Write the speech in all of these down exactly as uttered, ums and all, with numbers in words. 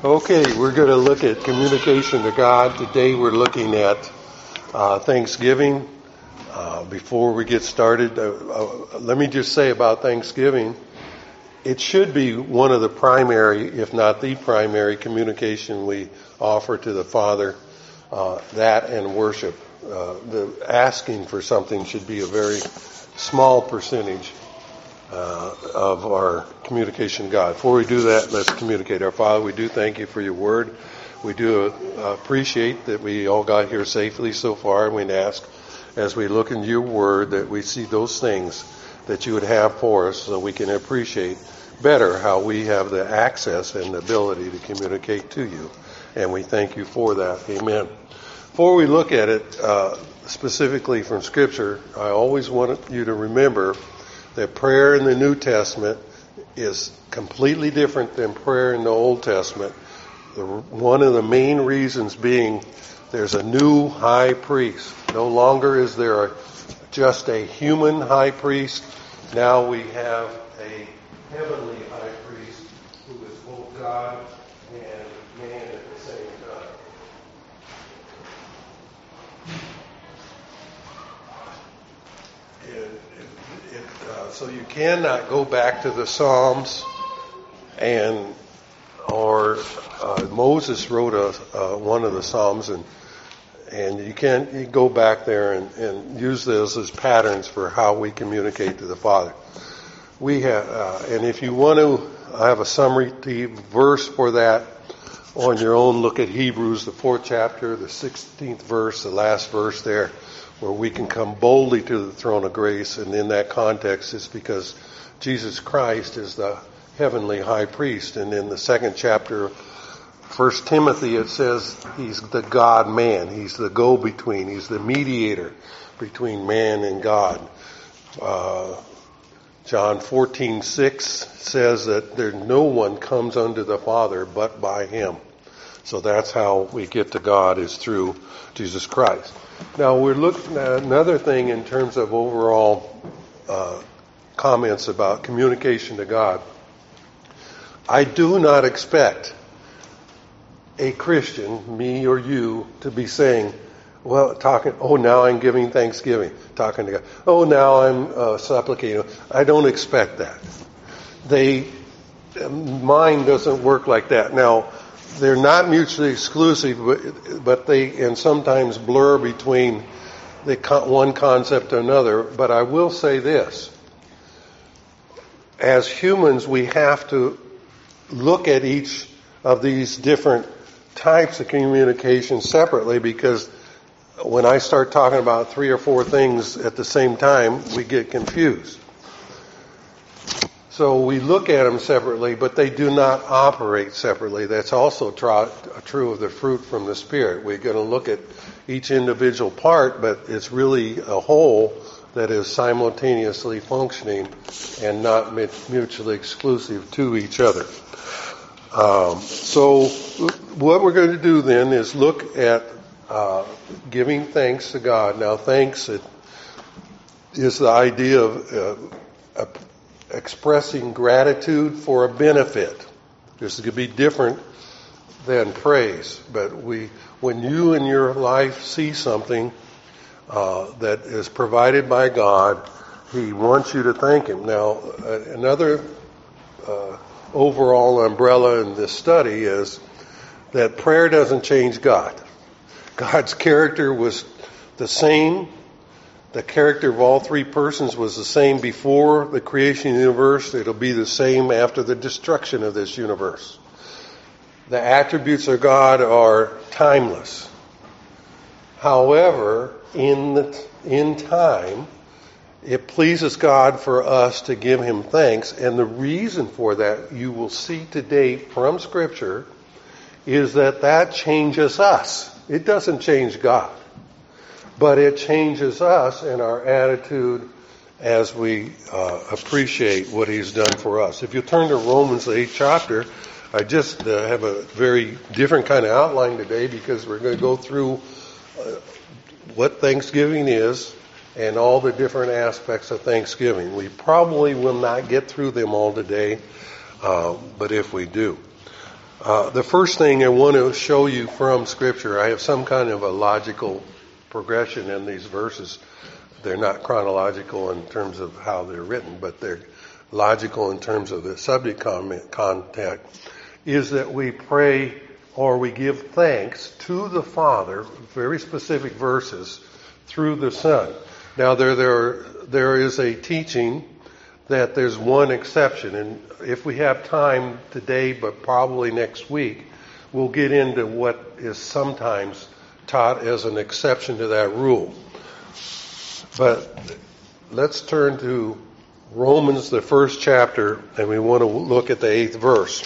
Okay, we're going to look at communication to God. Today we're looking at uh, Thanksgiving. Uh, before we get started, uh, uh, let me just say about Thanksgiving, it should be one of the primary, if not the primary, communication we offer to the Father, uh, that and worship. Uh, the asking for something should be a very small percentage Uh, of our communication to God. Before we do that, let's communicate. Our Father, we do thank you for your word. We do uh, appreciate that we all got here safely so far, and we ask as we look into your word that we see those things that you would have for us so we can appreciate better how we have the access and the ability to communicate to you. And we thank you for that. Amen. Before we look at it uh, specifically from Scripture, I always want you to remember that prayer in the New Testament is completely different than prayer in the Old Testament. The, one of the main reasons being there's a new high priest. No longer is there a, just a human high priest. Now we have a heavenly high priest who is both God and man at the same time. It, it, uh, so you cannot go back to the Psalms, and or uh, Moses wrote a, uh, one of the Psalms, and and you can't you go back there and, and use those as patterns for how we communicate to the Father. We have, uh, and if you want to have a summary verse for that on your own, look at Hebrews, the fourth chapter, the sixteenth verse, the last verse there, where we can come boldly to the throne of grace. And in that context, it's because Jesus Christ is the heavenly high priest. And in the second chapter, First Timothy, it says he's the God-man. He's the go-between. He's the mediator between man and God. Uh, John fourteen six says that there no one comes unto the Father but by him. So that's how we get to God, is through Jesus Christ. Now we're looking at another thing in terms of overall uh, comments about communication to God. I do not expect a Christian, me or you, to be saying, well, talking, oh, now I'm giving thanksgiving, talking to God. Oh, now I'm uh, supplicating. I don't expect that. They, mine doesn't work like that. Now, they're not mutually exclusive, but, but they, and sometimes blur between the one concept and another. But I will say this. As humans, we have to look at each of these different types of communication separately, because when I start talking about three or four things at the same time, we get confused. So we look at them separately, but they do not operate separately. That's also tra- true of the fruit from the Spirit. We're going to look at each individual part, but it's really a whole that is simultaneously functioning and not mutually exclusive to each other. Um, so what we're going to do then is look at uh, giving thanks to God. Now, thanks it is the idea of uh, a expressing gratitude for a benefit. This could be different than praise, but we, when you in your life see something uh, that is provided by God, He wants you to thank Him. Now, uh, another uh, overall umbrella in this study is that prayer doesn't change God. God's character was the same. The character of all three persons was the same before the creation of the universe. It'll be the same after the destruction of this universe. The attributes of God are timeless. However, in the, in time, it pleases God for us to give Him thanks. And the reason for that, you will see today from Scripture, is that that changes us. It doesn't change God. But it changes us and our attitude as we uh, appreciate what He's done for us. If you turn to Romans, the eighth chapter, I just uh, have a very different kind of outline today, because we're going to go through uh, what Thanksgiving is and all the different aspects of Thanksgiving. We probably will not get through them all today, uh, but if we do. Uh, the first thing I want to show you from Scripture, I have some kind of a logical progression in these verses. They're not chronological in terms of how they're written, but they're logical in terms of the subject comment, contact, is that we pray or we give thanks to the Father, very specific verses, through the Son. Now there, there, there is a teaching that there's one exception, and if we have time today, but probably next week, we'll get into what is sometimes taught as an exception to that rule. But let's turn to Romans, the first chapter, and we want to look at the eighth verse.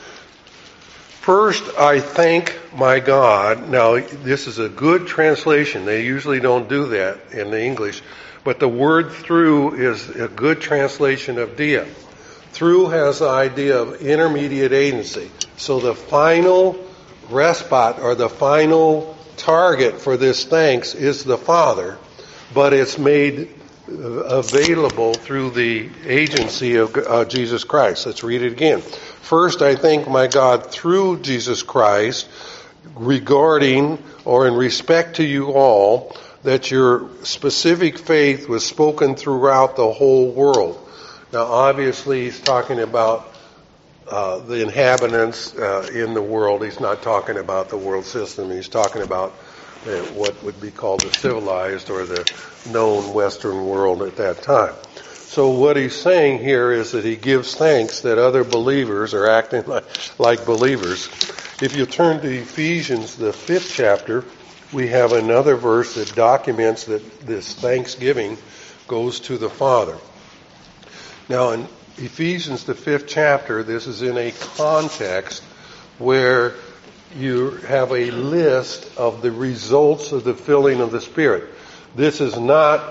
First, I thank my God. Now, this is a good translation. They usually don't do that in the English. But the word through is a good translation of dia. Through has the idea of intermediate agency. So the final respite or the final target for this thanks is the Father, but it's made available through the agency of uh, Jesus Christ. Let's read it again. First, I thank my God through Jesus Christ regarding or in respect to you all, that your specific faith was spoken throughout the whole world. Now, obviously, he's talking about uh, the inhabitants uh, in the world. He's not talking about the world system. He's talking about uh, what would be called the civilized or the known Western world at that time. So what he's saying here is that he gives thanks that other believers are acting like, like believers. If you turn to Ephesians, the fifth chapter, we have another verse that documents that this thanksgiving goes to the Father. Now in Ephesians, the fifth chapter, this is in a context where you have a list of the results of the filling of the Spirit. This is not,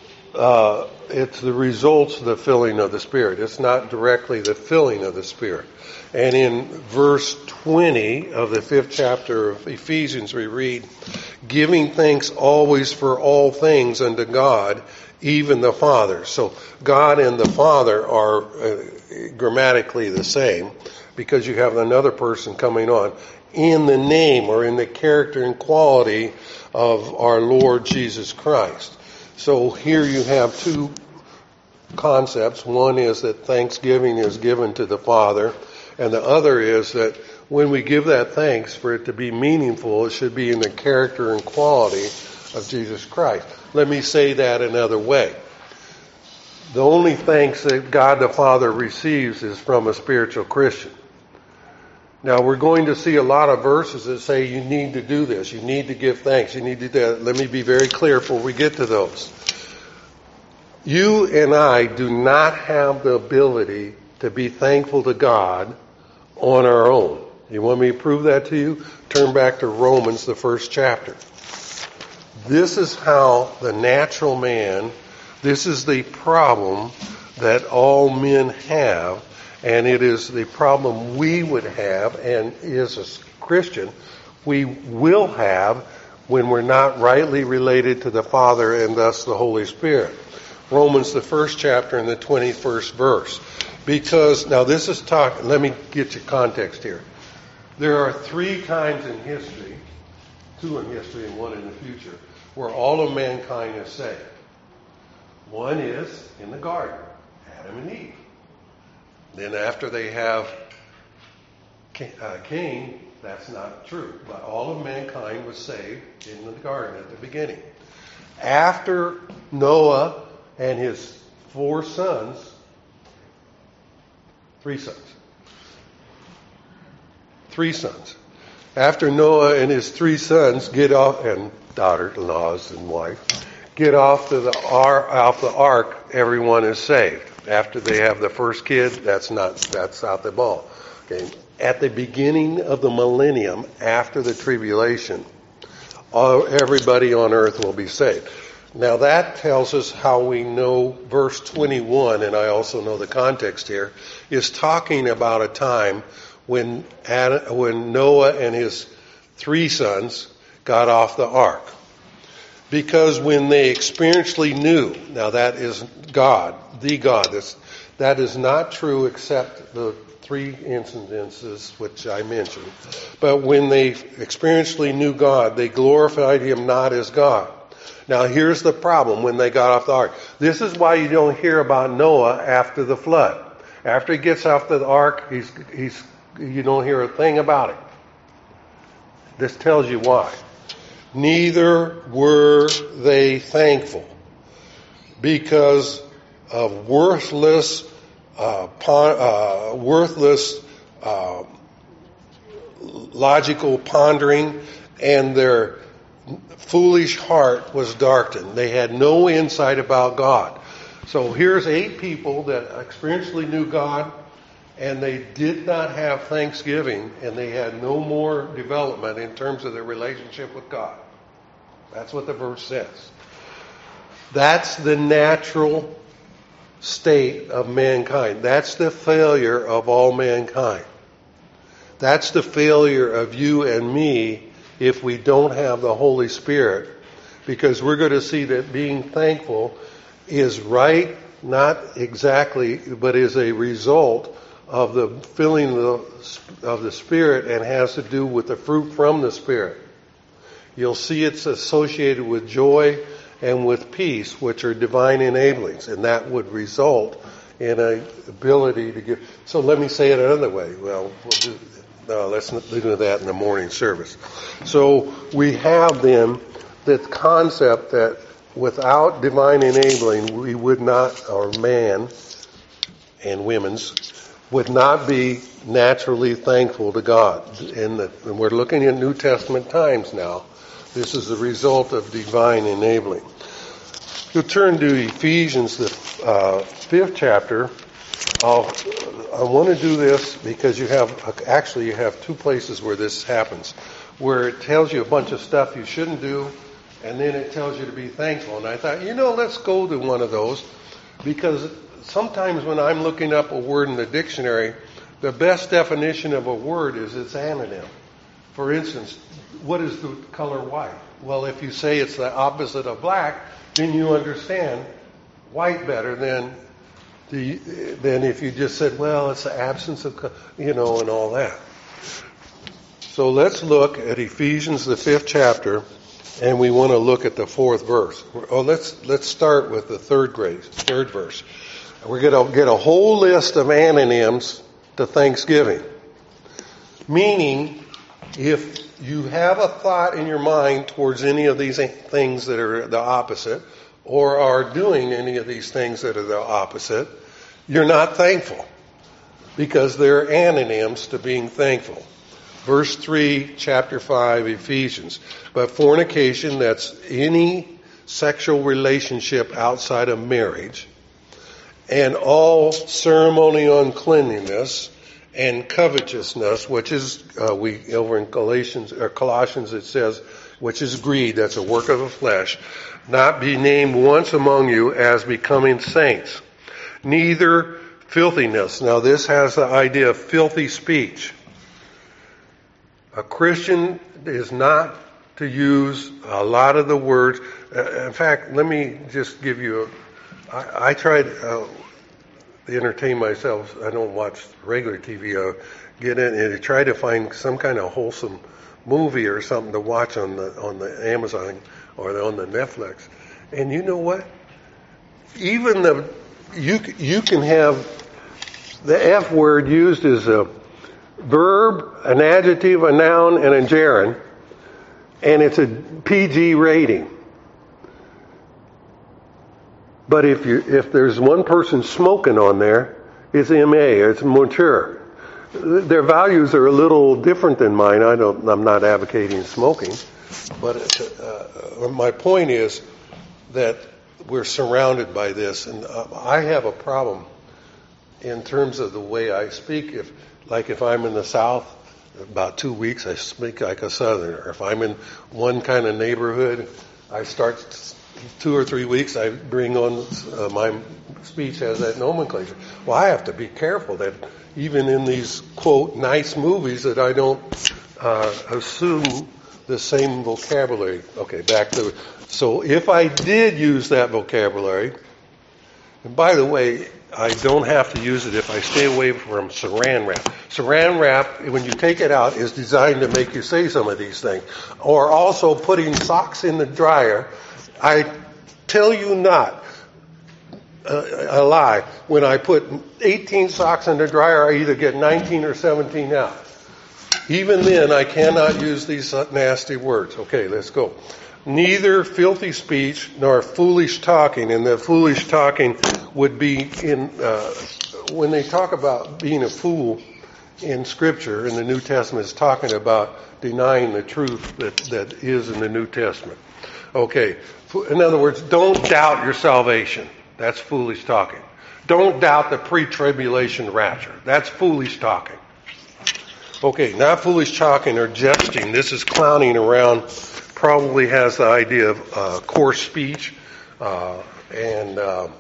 uh, it's the results of the filling of the Spirit. It's not directly the filling of the Spirit. And in verse twenty of the fifth chapter of Ephesians, we read, giving thanks always for all things unto God, even the Father. So God and the Father are uh, grammatically the same, because you have another person coming on in the name or in the character and quality of our Lord Jesus Christ. So here you have two concepts. One is that thanksgiving is given to the Father, and the other is that when we give that thanks, for it to be meaningful, it should be in the character and quality of Jesus Christ. Let me say that another way. The only thanks that God the Father receives is from a spiritual Christian. Now, we're going to see a lot of verses that say you need to do this, you need to give thanks, you need to do that. Let me be very clear before we get to those. You and I do not have the ability to be thankful to God on our own. You want me to prove that to you? Turn back to Romans, the first chapter. This is how the natural man, this is the problem that all men have, and it is the problem we would have, and as a Christian, we will have when we're not rightly related to the Father and thus the Holy Spirit. Romans, the first chapter and the twenty-first verse. Because, now this is talk, let me get you context here. There are three times in history, two in history and one in the future, where all of mankind is saved. One is in the garden, Adam and Eve. Then after they have Cain, that's not true. But all of mankind was saved in the garden at the beginning. After Noah and his four sons, three sons, three sons. After Noah and his three sons get off, and daughter-in-laws and wife, get off to the ar- off the ark, everyone is saved. After they have the first kid, that's not that's out the ball. Okay. At the beginning of the millennium, after the tribulation, all, everybody on earth will be saved. Now that tells us how we know verse twenty-one, and I also know the context here, is talking about a time when Adam, when Noah and his three sons got off the ark. Because when they experientially knew, now that is God, the God, that's, that is not true except the three incidences which I mentioned. But when they experientially knew God, they glorified Him not as God. Now here's the problem when they got off the ark. This is why you don't hear about Noah after the flood. After he gets off the ark, he's, he's, you don't hear a thing about it. This tells you why. Neither were they thankful because of worthless, uh, pon- uh, worthless uh, logical pondering, and their foolish heart was darkened. They had no insight about God. So here's eight people that experientially knew God, and they did not have thanksgiving, and they had no more development in terms of their relationship with God. That's what the verse says. That's the natural state of mankind. That's the failure of all mankind. That's the failure of you and me if we don't have the Holy Spirit, because we're going to see that being thankful is right, not exactly, but is a result of the filling of the Spirit and has to do with the fruit from the Spirit. You'll see it's associated with joy and with peace, which are divine enablings, and that would result in an ability to give. So let me say it another way. Well, we'll do, no, let's not do that in the morning service. So we have then the concept that without divine enabling, we would not, or man and women's, would not be naturally thankful to God. And, the, and we're looking at New Testament times now. This is the result of divine enabling. You'll turn to Ephesians, the uh, fifth chapter. I'll, I want to do this because you have, actually you have two places where this happens, where it tells you a bunch of stuff you shouldn't do, and then it tells you to be thankful. And I thought, you know, let's go to one of those, because sometimes when I'm looking up a word in the dictionary, the best definition of a word is its anonym. For instance, what is the color white? Well, if you say it's the opposite of black, then you understand white better than the, than if you just said, well, it's the absence of, you know, and all that. So let's look at Ephesians, the fifth chapter, and we want to look at the fourth verse. Oh, let's let's start with the third grade, third verse. We're going to get a whole list of antonyms to thanksgiving. Meaning, if you have a thought in your mind towards any of these things that are the opposite, or are doing any of these things that are the opposite, you're not thankful, because they're antonyms to being thankful. Verse three, chapter five, Ephesians. But fornication, that's any sexual relationship outside of marriage, and all ceremonial uncleanliness and covetousness, which is, uh, we, over in Galatians, or Colossians it says, which is greed, that's a work of the flesh, not be named once among you as becoming saints. Neither filthiness. Now this has the idea of filthy speech. A Christian is not to use a lot of the words. Uh, in fact, let me just give you a, I, I tried uh, to entertain myself. I don't watch regular T V. Uh, get in and try to find some kind of wholesome movie or something to watch on the on the Amazon or on the Netflix. And you know what? Even the you you can have the F word used as a verb, an adjective, a noun, and a gerund, and it's a P G rating. But if you if there's one person smoking on there, it's M A, it's mature. Their values are a little different than mine. I don't. I'm not advocating smoking, but uh, my point is that we're surrounded by this, and uh, I have a problem in terms of the way I speak. If, like, if I'm in the South, about two weeks I speak like a Southerner. If I'm in one kind of neighborhood, I start two or three weeks I bring on uh, my speech has that nomenclature. Well, I have to be careful that even in these, quote, nice movies that I don't uh, assume the same vocabulary. Okay, back to, so if I did use that vocabulary, and by the way, I don't have to use it if I stay away from saran wrap. Saran wrap, when you take it out, is designed to make you say some of these things. Or also putting socks in the dryer. I tell you not a, a lie. When I put eighteen socks in the dryer, I either get nineteen or seventeen out. Even then, I cannot use these nasty words. Okay, let's go. Neither filthy speech nor foolish talking. And the foolish talking would be in, uh, when they talk about being a fool in Scripture, in the New Testament, it's talking about denying the truth that, that is in the New Testament. Okay, in other words, don't doubt your salvation. That's foolish talking. Don't doubt the pre-tribulation rapture. That's foolish talking. Okay, not foolish talking or jesting. This is clowning around. Probably has the idea of uh, coarse speech uh, and uh,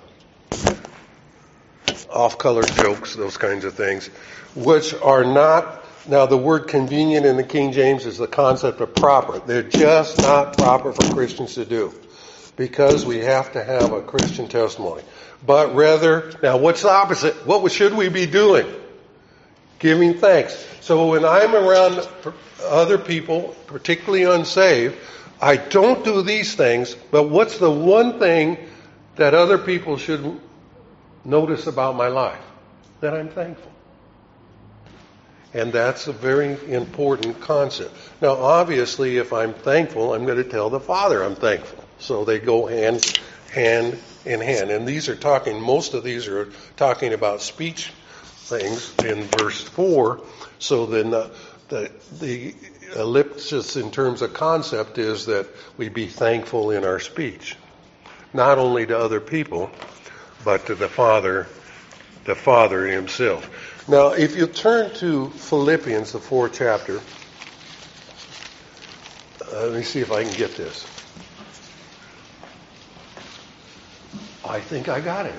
off-color jokes, those kinds of things, which are not. Now, the word convenient in the King James is the concept of proper. They're just not proper for Christians to do because we have to have a Christian testimony. But rather, now what's the opposite? What should we be doing? Giving thanks. So when I'm around other people, particularly unsaved, I don't do these things, but what's the one thing that other people should notice about my life? That I'm thankful. And that's a very important concept. Now, obviously, if I'm thankful, I'm going to tell the Father I'm thankful. So they go hand, hand in hand. And these are talking, most of these are talking about speech things in verse four. So then the, the, the ellipsis in terms of concept is that we be thankful in our speech. Not only to other people, but to the Father, the Father himself. Now, if you turn to Philippians, the fourth chapter, uh, let me see if I can get this. I think I got it.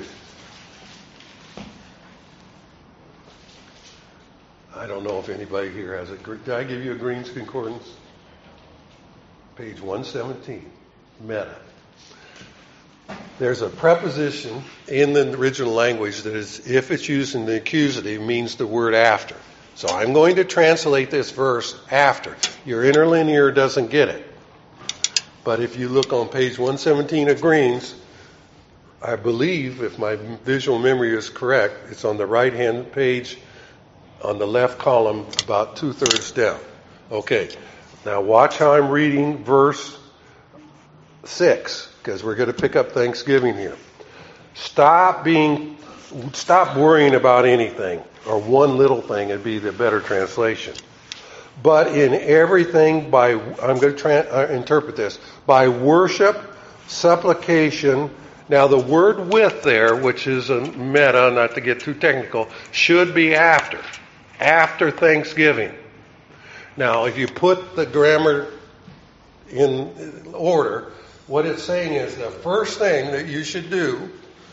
I don't know if anybody here has a... Did I give you a Green's Concordance? Page one seventeen. Meta. There's a preposition in the original language that is, if it's used in the accusative, means the word after. So I'm going to translate this verse after. Your interlinear doesn't get it. But if you look on page one seventeen of Green's, I believe, if my visual memory is correct, it's on the right-hand page, on the left column, about two-thirds down. Okay. Now watch how I'm reading verse six, because we're going to pick up Thanksgiving here. Stop being, stop worrying about anything, or one little thing would be the better translation. But in everything, by, I'm going to tra- uh, interpret this, by worship, supplication. Now the word with there, which is a meta, not to get too technical, should be after. After Thanksgiving. Now, if you put the grammar in order, what it's saying is the first thing that you should do.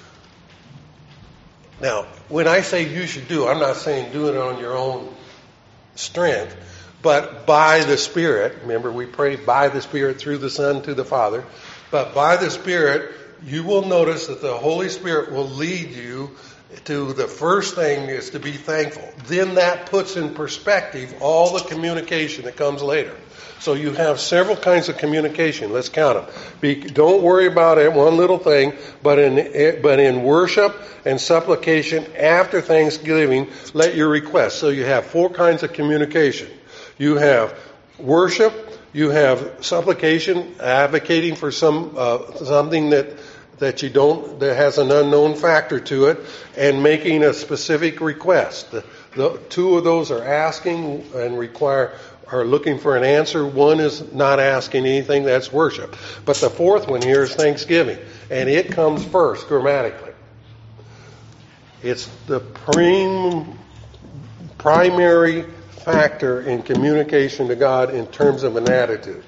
Now, when I say you should do, I'm not saying do it on your own strength, but by the Spirit. Remember, we pray by the Spirit through the Son to the Father. But by the Spirit, you will notice that the Holy Spirit will lead you to the first thing is to be thankful. Then that puts in perspective all the communication that comes later. So you have several kinds of communication. Let's count them. Be, don't worry about it, one little thing, but in but in worship and supplication after Thanksgiving, let your requests. So you have four kinds of communication. You have worship, you have supplication, advocating for some uh, something that that you don't, that has an unknown factor to it, and making a specific request. The, the two of those are asking and require, are looking for an answer. One is not asking anything, that's worship. But the fourth one here is thanksgiving, and it comes first grammatically. It's the prim, primary factor in communication to God in terms of an attitude.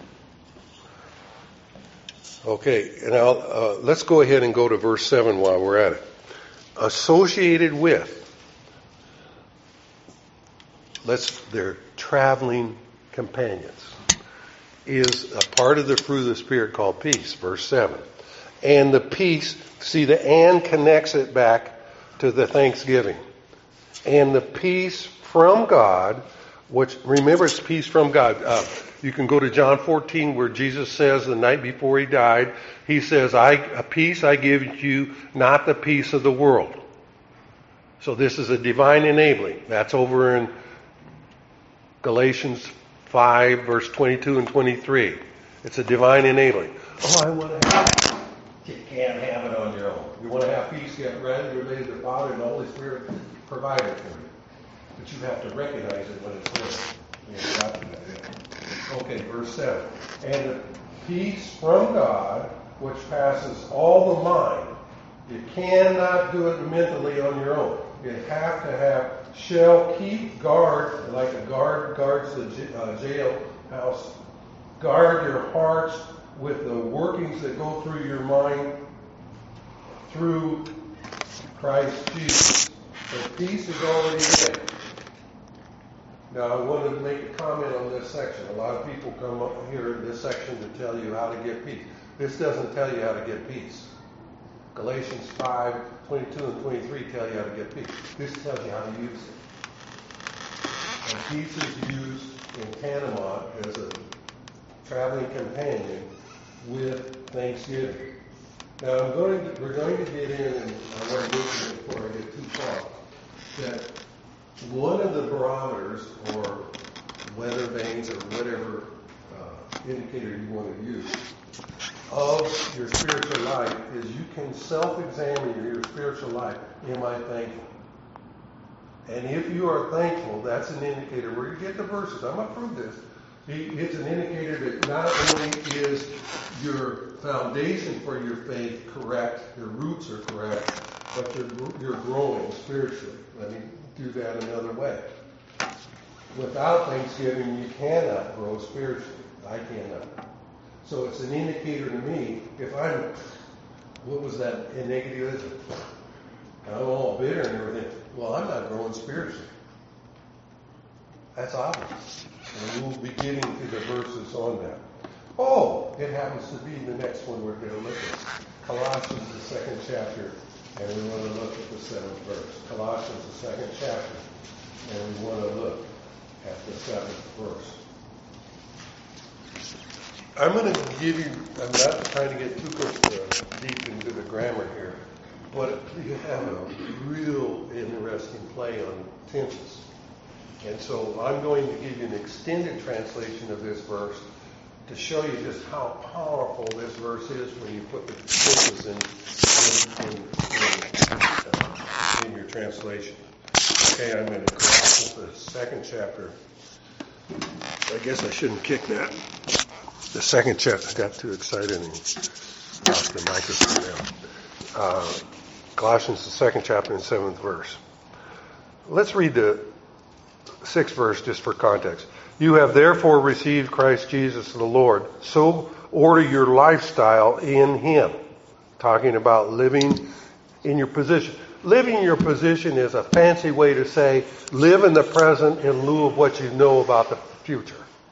Okay, now uh, let's go ahead and go to verse seven while we're at it. Associated with, let's, they're traveling companions, is a part of the fruit of the Spirit called peace, verse seven. And the peace, see the and connects it back to the thanksgiving. And the peace from God, which, remember, it's peace from God. Uh, you can go to John fourteen where Jesus says the night before he died, he says, I, a peace I give you, not the peace of the world. So this is a divine enabling. That's over in Galatians five, verse twenty-two and twenty-three. It's a divine enabling. Oh, I want to have it. You can't have it on your own. You want to have peace, get ready, related to the Father and the Holy Spirit provide it for you. But you have to recognize it when it's there. You got to do that. Okay, verse seven. And the peace from God, which passes all the mind. You cannot do it mentally on your own. You have to have, shall keep guard, like a guard guards the uh, jail house. Guard your hearts with the workings that go through your mind through Christ Jesus. The peace is already there. Now, I wanted to make a comment on this section. A lot of people come up here in this section to tell you how to get peace. This doesn't tell you how to get peace. Galatians five, twenty-two and twenty-three tell you how to get peace. This tells you how to use it. And peace is used in Panama as a traveling companion with Thanksgiving. Now, I'm going to, we're going to get in, and I want to mention it before I get too far, that one of the barometers or weather vanes or whatever uh, indicator you want to use of your spiritual life is you can self-examine your spiritual life. Am I thankful? And if you are thankful, that's an indicator where you get the verses. I'm going to prove this. It's an indicator that not only is your foundation for your faith correct, your roots are correct, but you're, you're growing spiritually. Let me do that another way. Without thanksgiving, you cannot grow spiritually. I cannot. So it's an indicator to me, if I'm, what was that negativism? I'm all bitter and everything. Well, I'm not growing spiritually. That's obvious. And we'll be getting to the verses on that. Oh, it happens to be the next one we're going to look at. Colossians, the second chapter, and we want to look at the seventh verse. Colossians, the second chapter, and we want to look at the seventh verse. I'm going to give you, I'm not trying to get too uh, deep into the grammar here, but you have a real interesting play on tenses. And so I'm going to give you an extended translation of this verse to show you just how powerful this verse is when you put the tenses in, in, in, in, uh, in your translation. Okay, I'm going to cross the second chapter. I guess I shouldn't kick that. The second chapter, I got too excited and lost the microphone now. Uh, Colossians, the second chapter and seventh verse. Let's read the sixth verse just for context. You have therefore received Christ Jesus the Lord, so order your lifestyle in Him. Talking about living in your position. Living in your position is a fancy way to say live in the present in lieu of what you know about the future.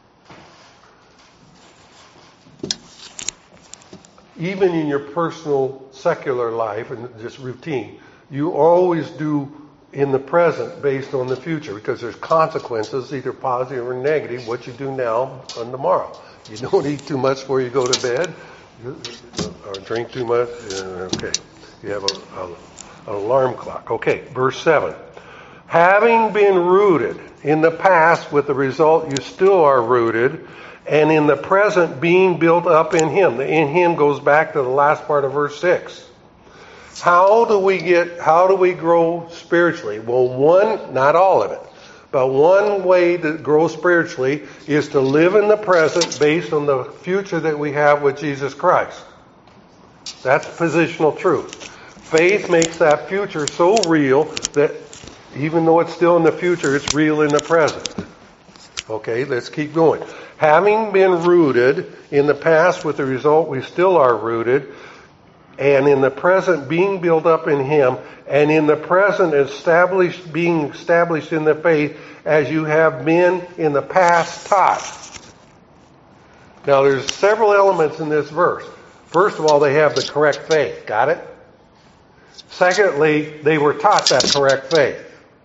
Even in your personal secular life and just routine, you always do in the present based on the future because there's consequences, either positive or negative, what you do now and tomorrow. You don't eat too much before you go to bed or drink too much. Okay, you have a, a, an alarm clock. Okay, verse seven. Having been rooted in the past with the result you still are rooted, and in the present being built up in Him. The in Him goes back to the last part of verse six. How do we get, how do we grow spiritually? Well, one, not all of it, but one way to grow spiritually is to live in the present based on the future that we have with Jesus Christ. That's positional truth. Faith makes that future so real that even though it's still in the future, it's real in the present. Okay, let's keep going. Having been rooted in the past with the result we still are rooted, and in the present being built up in Him, and in the present established, being established in the faith as you have been in the past taught. Now there's several elements in this verse. First of all, they have the correct faith. Got it? Secondly, they were taught that correct faith.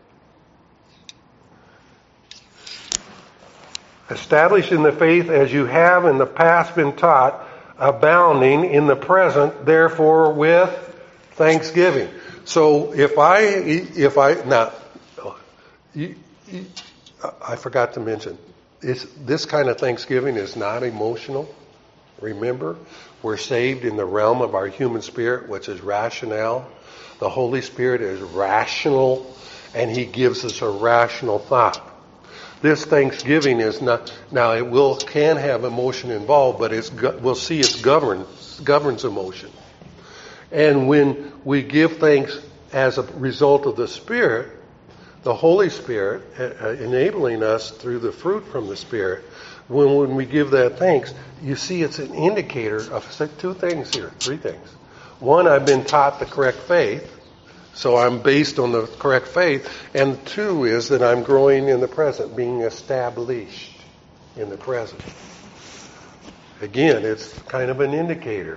Established in the faith as you have in the past been taught, abounding in the present, therefore with thanksgiving. So if I, if I, now, you, you, I forgot to mention, it's, this kind of thanksgiving is not emotional. Remember, we're saved in the realm of our human spirit, which is rationale. The Holy Spirit is rational, and He gives us a rational thought. This thanksgiving is not, now it will, can have emotion involved, but it's, we'll see it's governs, governs emotion. And when we give thanks as a result of the Spirit, the Holy Spirit uh, enabling us through the fruit from the Spirit, when, when we give that thanks, you see it's an indicator of two things here, three things. One, I've been taught the correct faith, so I'm based on the correct faith. And two is that I'm growing in the present, being established in the present. Again, it's kind of an indicator.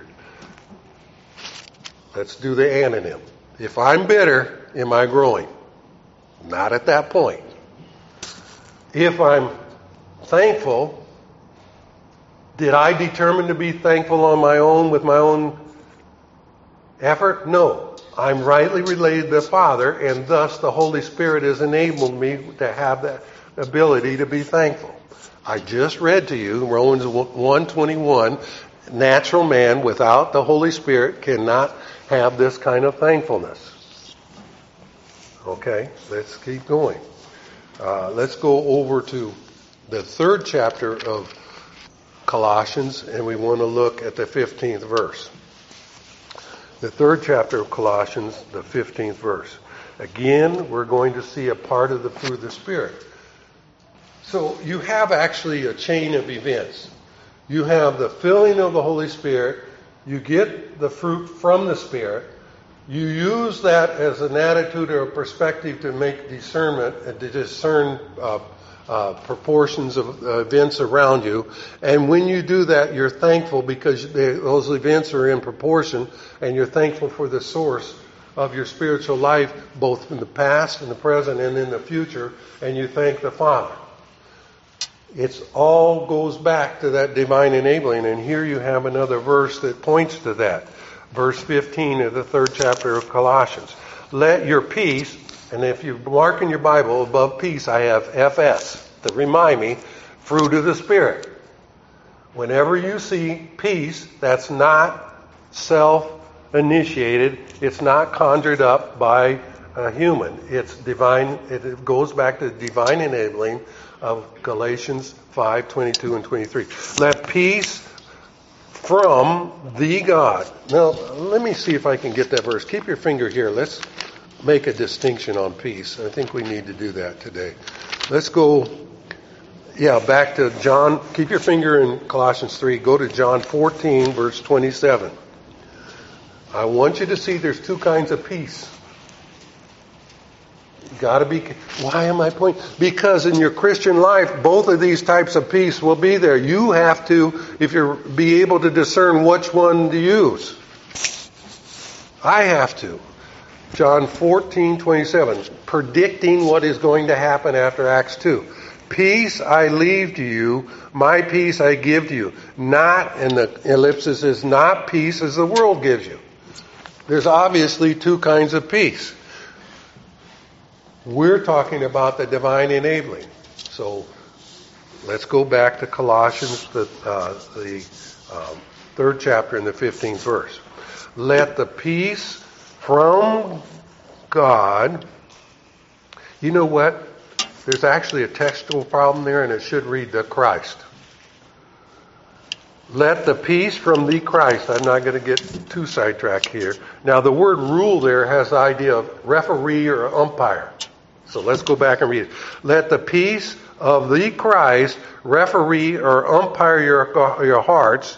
Let's do the anonym. If I'm bitter, am I growing? Not at that point. If I'm thankful, did I determine to be thankful on my own with my own effort? No. I'm rightly related to the Father, and thus the Holy Spirit has enabled me to have that ability to be thankful. I just read to you Romans one twenty-one, natural man without the Holy Spirit cannot have this kind of thankfulness. Okay, let's keep going. Uh, let's go over to the third chapter of Colossians, and we want to look at the fifteenth verse. The third chapter of Colossians, the fifteenth verse. Again, we're going to see a part of the fruit of the Spirit. So you have actually a chain of events. You have the filling of the Holy Spirit. You get the fruit from the Spirit. You use that as an attitude or a perspective to make discernment and to discern uh, uh, proportions of uh, events around you. And when you do that, you're thankful because they, those events are in proportion, and you're thankful for the source of your spiritual life, both in the past, in the present, and in the future, and you thank the Father. It all goes back to that divine enabling, and here you have another verse that points to that. Verse fifteen of the third chapter of Colossians. Let your peace, and if you mark in your Bible above peace, I have F S to remind me, fruit of the Spirit. Whenever you see peace, that's not self-initiated. It's not conjured up by a human. It's divine. It goes back to the divine enabling of Galatians five twenty-two and twenty-three. Let peace from the God. Now, let me see if I can get that verse. Keep your finger here. Let's make a distinction on peace. I think we need to do that today. Let's go, yeah, back to John. Keep your finger in Colossians three. Go to John fourteen, verse twenty-seven. I want you to see there's two kinds of peace. You got to be. Why am I pointing? Because in your Christian life, both of these types of peace will be there. You have to, if you're be able to discern which one to use. I have to. John fourteen twenty-seven, predicting what is going to happen after Acts two. Peace I leave to you, my peace I give to you. Not, and the ellipsis is not peace as the world gives you. There's obviously two kinds of peace. We're talking about the divine enabling. So let's go back to Colossians, the, uh, the um, third chapter and the fifteenth verse. Let the peace from God. You know what? There's actually a textual problem there, and it should read the Christ. Let the peace from the Christ. I'm not going to get too sidetracked here. Now, the word rule there has the idea of referee or umpire. So let's go back and read it. Let the peace of the Christ referee or umpire your, your hearts,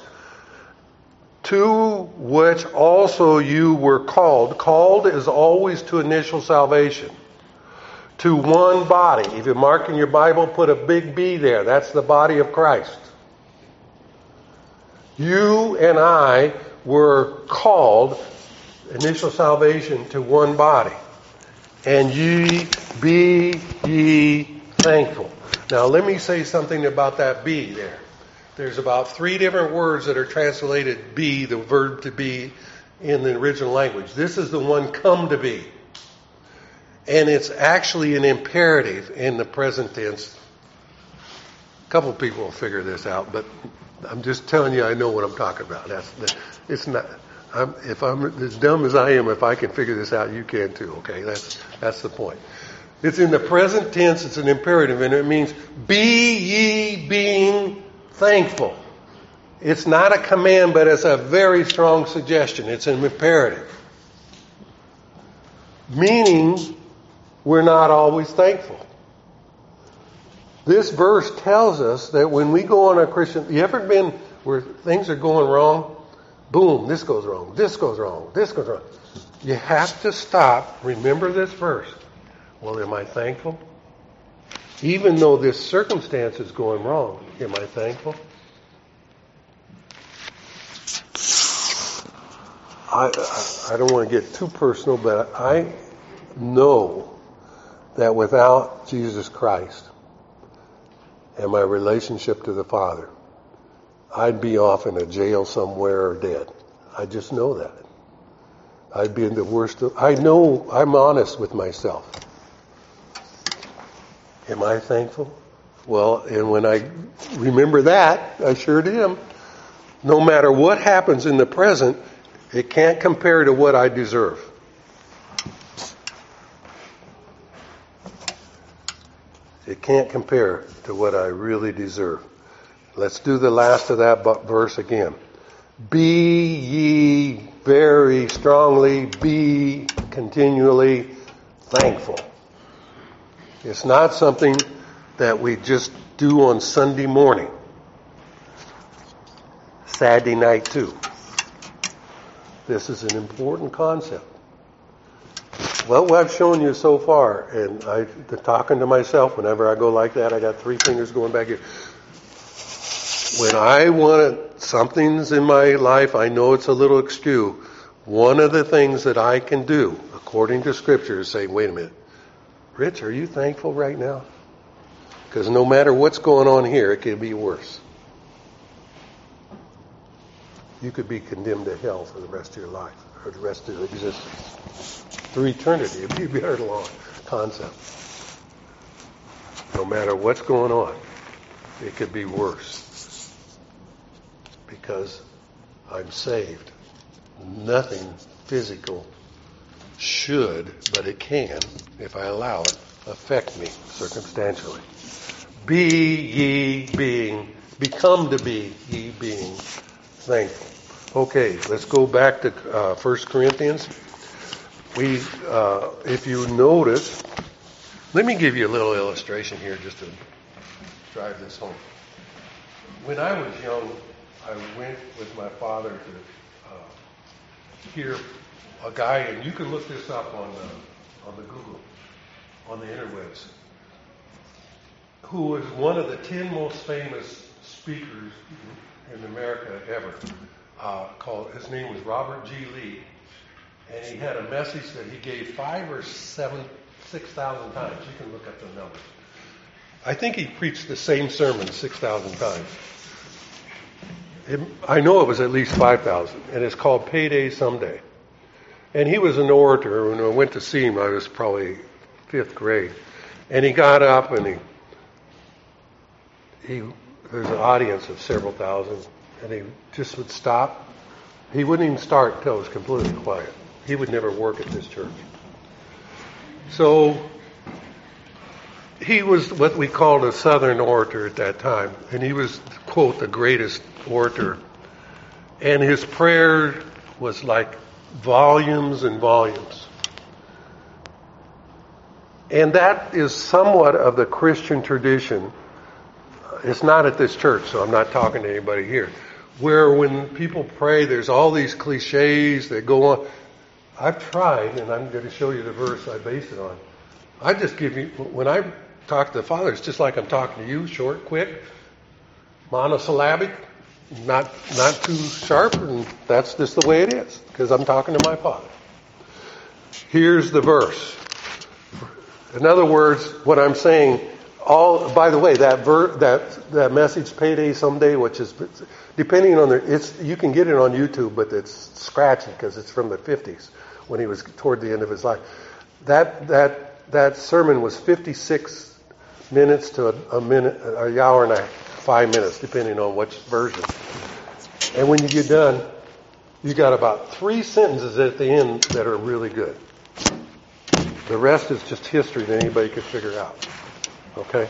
to which also you were called. Called is always to initial salvation. To one body. If you mark in your Bible, put a big B there. That's the body of Christ. You and I were called. initial salvation to one body. And ye be ye thankful. Now let me say something about that be there. There's about three different words that are translated be, the verb to be, in the original language. This is the one come to be. And it's actually an imperative in the present tense. A couple of people will figure this out, but I'm just telling you I know what I'm talking about. That's the, it's not. I'm, if I'm as dumb as I am, if I can figure this out, you can too. Okay, that's that's the point. It's in the present tense. It's an imperative, and it means be ye being thankful. It's not a command, but it's a very strong suggestion. It's an imperative. Meaning, we're not always thankful. This verse tells us that when we go on a Christian, you ever been where things are going wrong? Boom, this goes wrong, this goes wrong, this goes wrong. You have to stop, remember this verse. Well, am I thankful? Even though this circumstance is going wrong, am I thankful? I, I, I don't want to get too personal, but I know that without Jesus Christ and my relationship to the Father, I'd be off in a jail somewhere or dead. I just know that. I'd be in the worst of, I know I'm honest with myself. Am I thankful? Well, and when I remember that, I sure am. No matter what happens in the present, it can't compare to what I deserve. It can't compare to what I really deserve. Let's do the last of that verse again. Be ye very strongly, be continually thankful. It's not something that we just do on Sunday morning. Saturday night too. This is an important concept. Well, what I've shown you so far, and I, talking to myself, whenever I go like that, I got three fingers going back here. When I want to, something's in my life, I know it's a little askew. One of the things that I can do, according to Scripture, is say, wait a minute, Rich, are you thankful right now? Because no matter what's going on here, it could be worse. You could be condemned to hell for the rest of your life, or the rest of your existence. Through eternity, it'd be a very long concept. No matter what's going on, it could be worse. Because I'm saved. Nothing physical should, but it can, if I allow it, affect me circumstantially. Be ye being, become to be ye being thankful. Okay, let's go back to uh, First Corinthians. We, uh, if you notice, let me give you a little illustration here just to drive this home. When I was young, I went with my father to uh, hear a guy, and you can look this up on the, on the Google, on the interwebs, who was one of the ten most famous speakers in America ever. Uh, called his name was Robert G. Lee, and he had a message that he gave five or seven, six thousand times. You can look up the numbers. I think he preached the same sermon six thousand times. It, I know it was at least five thousand, and it's called Payday Someday. And he was an orator. When I went to see him, I was probably fifth grade, and he got up and he he there's an audience of several thousand. And he just would stop. He wouldn't even start until it was completely quiet. He would never work at this church. So he was what we called a Southern orator at that time. And he was, quote, the greatest orator. And his prayer was like volumes and volumes. And that is somewhat of the Christian tradition. It's not at this church, so I'm not talking to anybody here. Where when people pray, there's all these cliches that go on. I've tried, and I'm going to show you the verse I base it on. I just give you, when I talk to the Father, it's just like I'm talking to you, short, quick, monosyllabic, not not too sharp, and that's just the way it is, because I'm talking to my Father. Here's the verse. In other words, what I'm saying, all, by the way, that ver, that that message, Payday Someday, which is, depending on the, it's, you can get it on YouTube, but it's scratchy because it's from the fifties when he was toward the end of his life. That that that sermon was fifty-six minutes to a, a minute, an hour and a five minutes, depending on which version. And when you get done, you got about three sentences at the end that are really good. The rest is just history that anybody could figure out. Okay?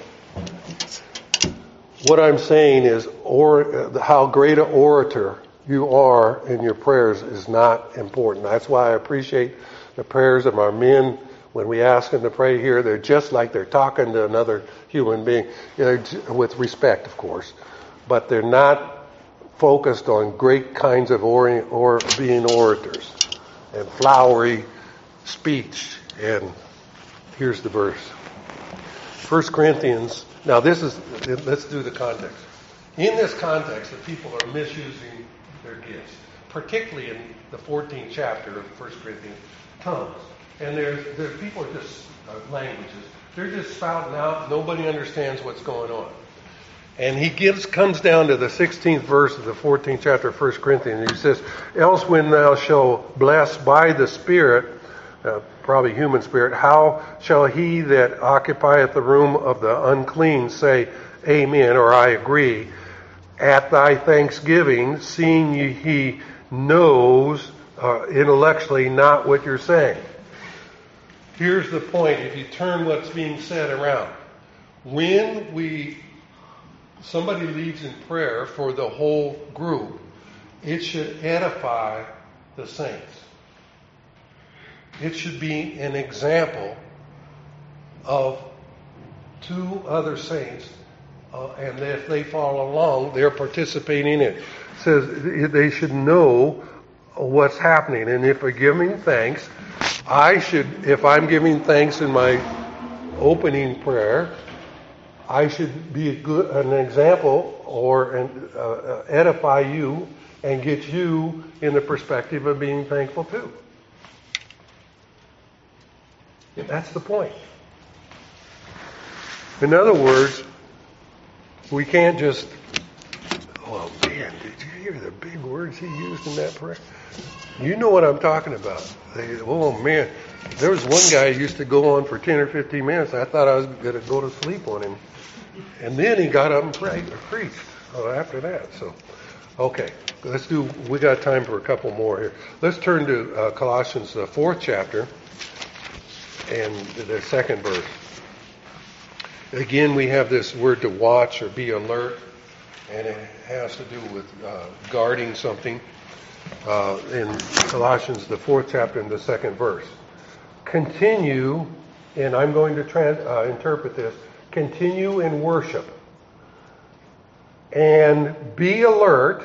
What I'm saying is, or how great an orator you are in your prayers is not important. That's why I appreciate the prayers of our men. When we ask them to pray here, they're just like they're talking to another human being, you know, with respect, of course. But they're not focused on great kinds of or, or being orators and flowery speech. And here's the verse. First Corinthians. Now this is, let's do the context. In this context, the people are misusing their gifts, particularly in the fourteenth chapter of First Corinthians, tongues. And there's, there's people are just uh, languages. They're just spouting out. Nobody understands what's going on. And he gives, comes down to the sixteenth verse of the fourteenth chapter of First Corinthians. And he says, "Else when thou shalt bless by the Spirit," uh, probably human spirit, "how shall he that occupieth the room of the unclean say, Amen," or "I agree, at thy thanksgiving, seeing he knows uh, intellectually not what you're saying?" Here's the point. If you turn what's being said around, when we somebody leads in prayer for the whole group, it should edify the saints. It should be an example of two other saints, uh, and if they follow along, they're participating in it. It says they should know what's happening, and if we're giving thanks, I should, if I'm giving thanks in my opening prayer, I should be a good, an example or an, uh, edify you and get you in the perspective of being thankful too. That's the point. In other words, we can't just, oh man, did you hear the big words he used in that prayer? You know what I'm talking about. They, oh man, there was one guy who used to go on for ten or fifteen minutes. I thought I was going to go to sleep on him. And then he got up and prayed, or preached uh, after that. So, okay, let's do, we got time for a couple more here. Let's turn to uh, Colossians, the fourth chapter, and the second verse. Again, we have this word to watch or be alert, and it has to do with uh, guarding something. Uh, in Colossians, the fourth chapter, and the second verse. Continue, and I'm going to trans, uh, interpret this, continue in worship. And be alert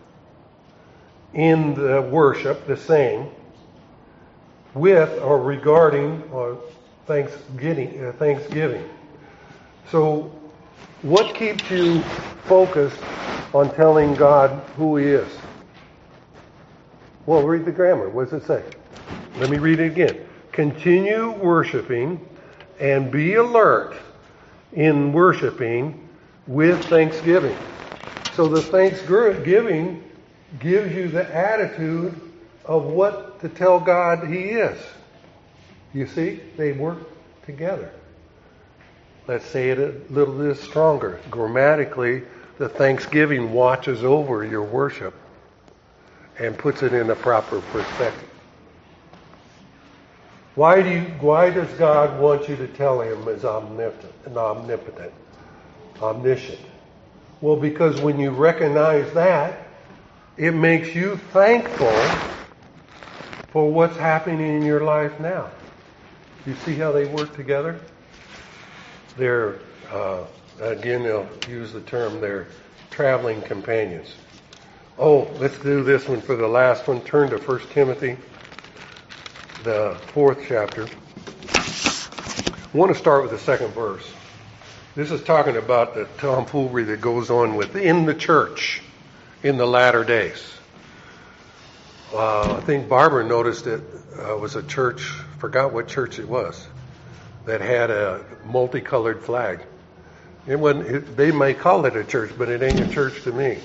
in the worship, the same, with or regarding or thanksgiving. Uh, thanksgiving. So, what keeps you focused on telling God who He is? Well, read the grammar. What does it say? Let me read it again. Continue worshiping and be alert in worshiping with thanksgiving. So the thanksgiving gives you the attitude of what to tell God He is. You see, they work together. Let's say it a little bit stronger. Grammatically, the thanksgiving watches over your worship and puts it in a proper perspective. Why do you, why does God want you to tell Him as omnipotent, omnipotent, omniscient? Well, because when you recognize that, it makes you thankful for what's happening in your life now. You see how they work together? They're, uh, again, they'll use the term, they're traveling companions. Oh, let's do this one for the last one. Turn to First Timothy, the fourth chapter. I want to start with the second verse. This is talking about the tomfoolery that goes on within the church in the latter days. Uh, I think Barbara noticed it uh, was a church, forgot what church it was, that had a multicolored flag. It wasn't, it, they may call it a church, but it ain't a church to me.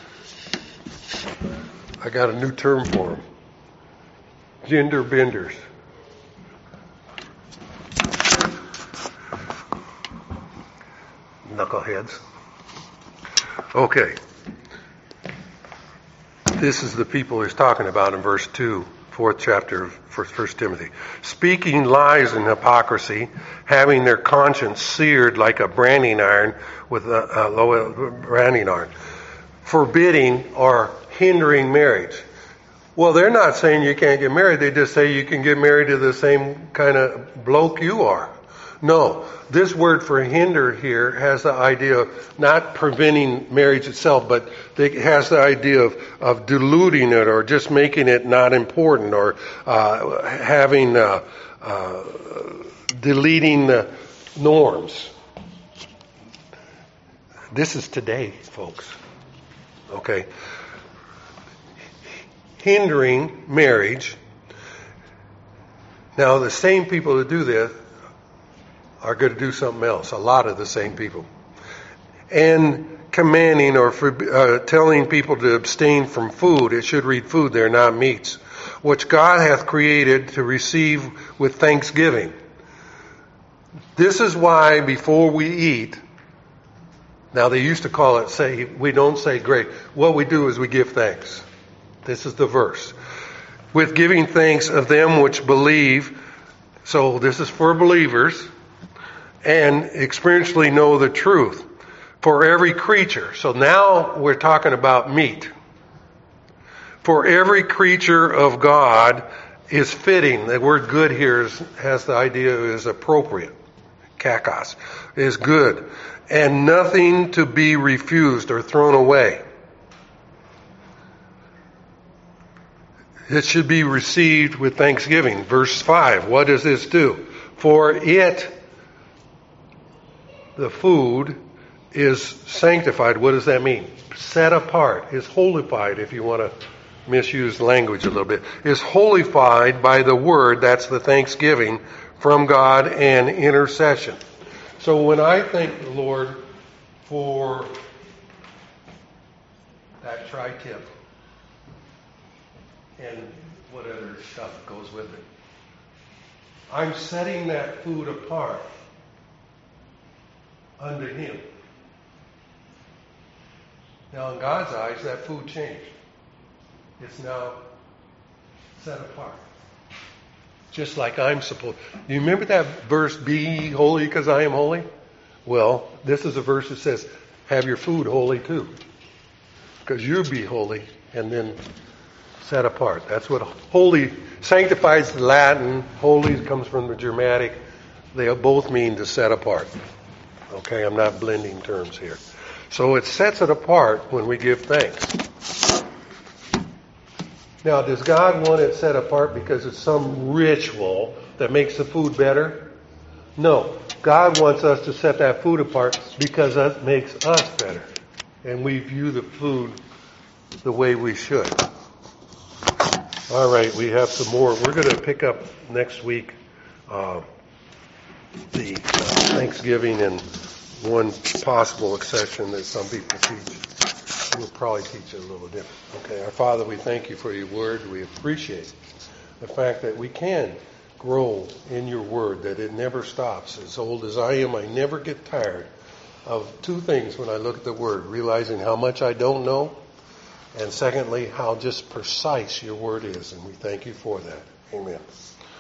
I got a new term for them. Gender benders. Knuckleheads. Okay. This is the people he's talking about in verse two, fourth chapter of First Timothy. Speaking lies and hypocrisy, having their conscience seared like a branding iron with a, a low branding iron, forbidding or hindering marriage. Well, they're not saying you can't get married. They just say you can get married to the same kind of bloke you are. No, this word for hinder here has the idea of not preventing marriage itself, but it has the idea of, of diluting it or just making it not important or uh, having, uh, uh, deleting the norms. This is today, folks. Okay. Hindering marriage. Now, the same people that do this are going to do something else. A lot of the same people. And commanding or for, uh, telling people to abstain from food. It should read food there, not meats. Which God hath created to receive with thanksgiving. This is why before we eat, now they used to call it, say, we don't say grace. What we do is we give thanks. This is the verse. With giving thanks of them which believe. So this is for believers. And experientially know the truth. For every creature. So now we're talking about meat. For every creature of God is fitting. The word good here is, has the idea is appropriate. Kakos. Is good. And nothing to be refused or thrown away. It should be received with thanksgiving. Verse five. What does this do? For it, the food, is sanctified. What does that mean? Set apart. Is holified, if you want to misuse language a little bit. Is holified by the word, that's the thanksgiving, from God and intercession. So when I thank the Lord for that tri-tip and what other stuff goes with it, I'm setting that food apart unto Him. Now in God's eyes, that food changed. It's now set apart. Just like I'm supposed. Do you remember that verse, be ye holy because I am holy? Well, this is a verse that says, have your food holy too. Because you be holy and then set apart. That's what holy, sanctified is Latin. Holy comes from the Germanic. They both mean to set apart. Okay, I'm not blending terms here. So it sets it apart when we give thanks. Now, does God want it set apart because it's some ritual that makes the food better? No. God wants us to set that food apart because that makes us better. And we view the food the way we should. All right, we have some more. We're going to pick up next week uh, the uh, Thanksgiving and one possible exception that some people teach. We'll probably teach it a little different. Okay, our Father, we thank you for your word. We appreciate the fact that we can grow in your word, that it never stops. As old as I am, I never get tired of two things when I look at the word, realizing how much I don't know, and secondly, how just precise your word is. And we thank you for that. Amen.